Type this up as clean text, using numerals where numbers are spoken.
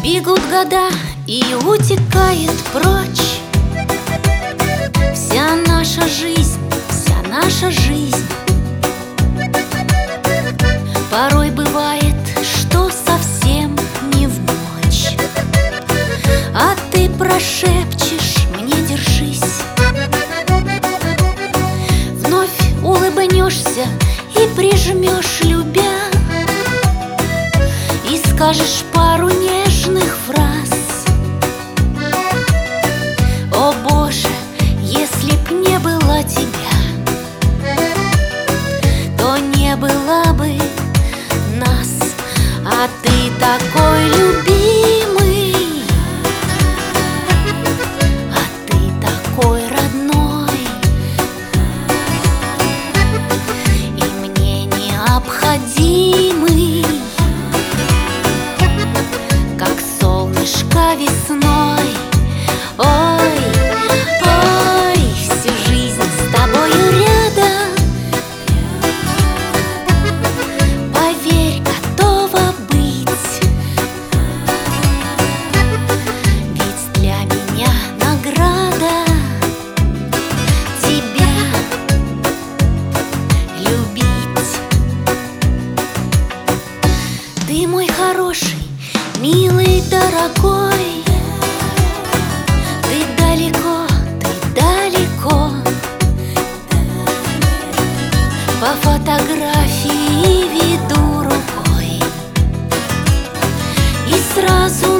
Бегут года и утекает прочь вся наша жизнь, вся наша жизнь. Порой бывает, что совсем не в мочь, а ты прошепчешь мне: держись. Вновь улыбнешься и прижмешь, любя, и скажешь пару нежных фраз. О Боже, если б не было тебя, то не было бы нас. А ты такой любимый, а ты такой родной, и мне необходимый, как солнышко весной. Ой, ой, всю жизнь с тобою рядом, поверь, готова быть. Ведь для меня награда тебя любить. Ты мой хороший, милый, дорогой. Ты далеко, ты далеко. По фотографии веду рукой, и сразу